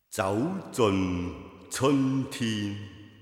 走进春天。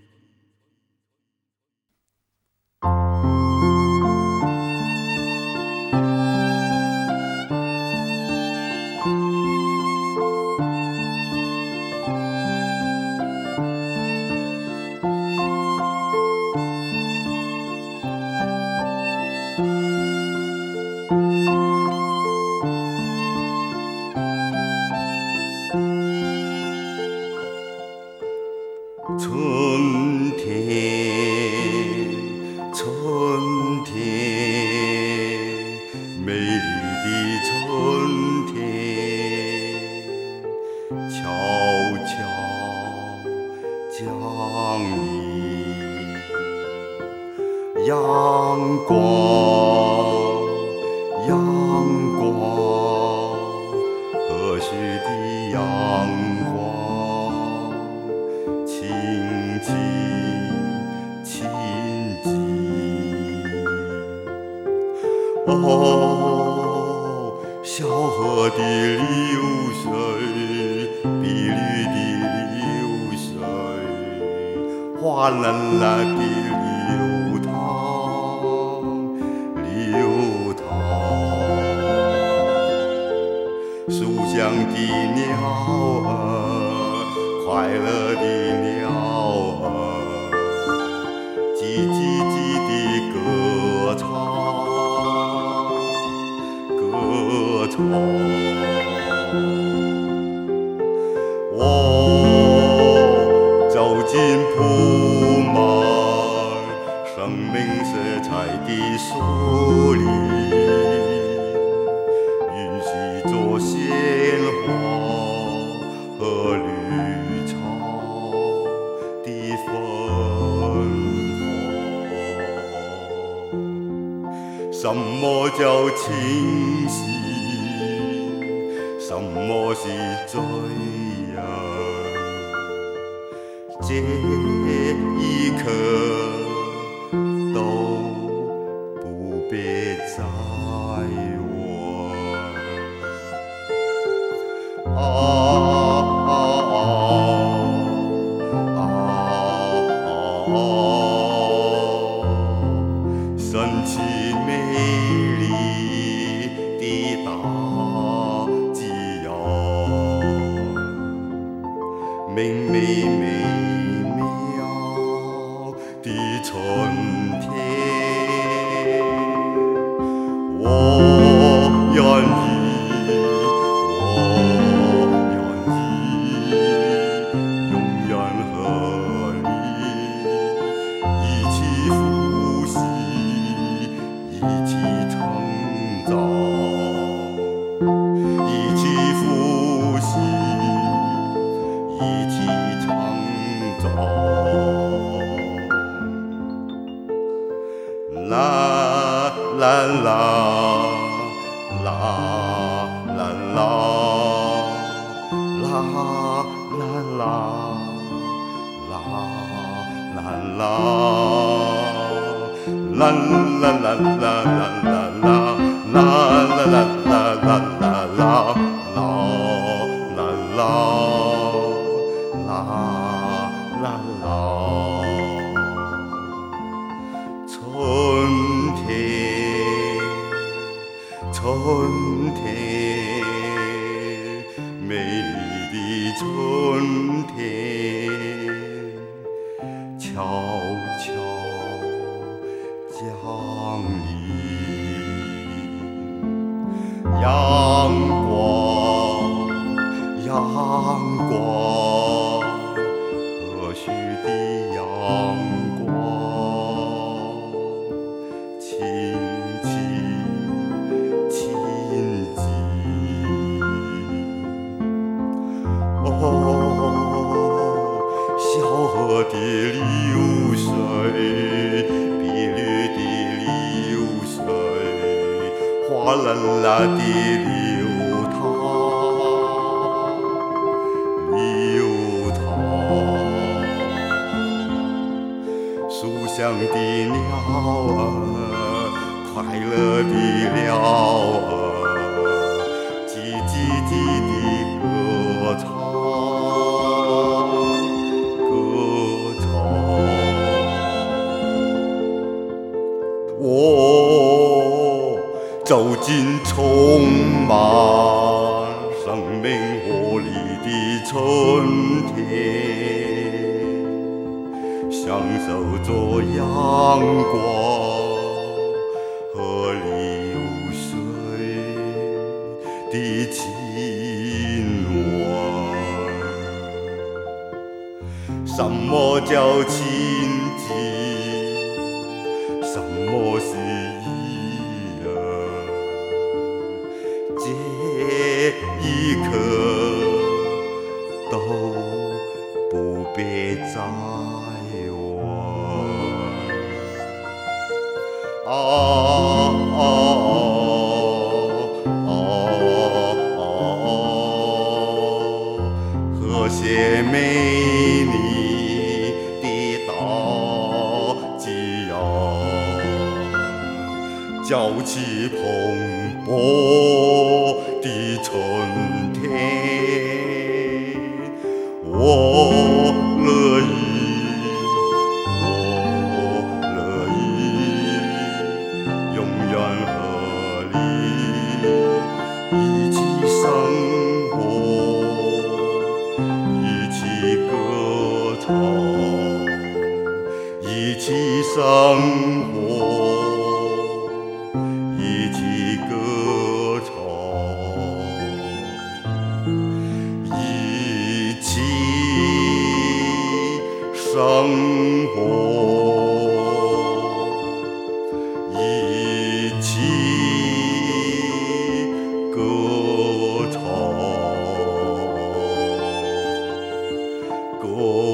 春天，春天，美丽的春天，悄悄降临。阳光，阳光，和煦的阳光。亲近，亲近。哦，小河的流水，碧绿的流水，哗啦啦的流淌，流淌。书香的鸟儿，快乐的鸟儿，叽叽叽地歌唱，歌唱。我走进铺满生命色彩的树林，允许着鲜花和绿草的芬芳。什么叫清醒？什么是醉人？这一刻都不必再问。神奇美丽的大自然，美妙的春天。我愿意，永远和你一起呼吸，一起成长，一起呼吸，一起成长。啦啦啦，啦啦啦，啦啦啦，啦啦啦，啦啦啦啦啦啦啦，啦啦啦啦啦啦啦，啦啦。春天，春天，美丽的春天，悄悄降临。阳光，阳光，和煦的阳光，亲近，亲近。哦，小河的流水，碧绿的流水，哗啦啦的流淌，流淌。书香的鸟儿，快乐的鸟儿，叽叽叽地歌唱。 走进充满生命活力的春天，享受着阳光和流水的亲吻。什么叫亲近？什么是意义？这一刻都不必再问。和谐美丽的大吉洋，搅起蓬勃的春天。我乐意，永远和你一起生活，一起歌唱，一起生活，一起歌唱，一起生活，一起歌唱。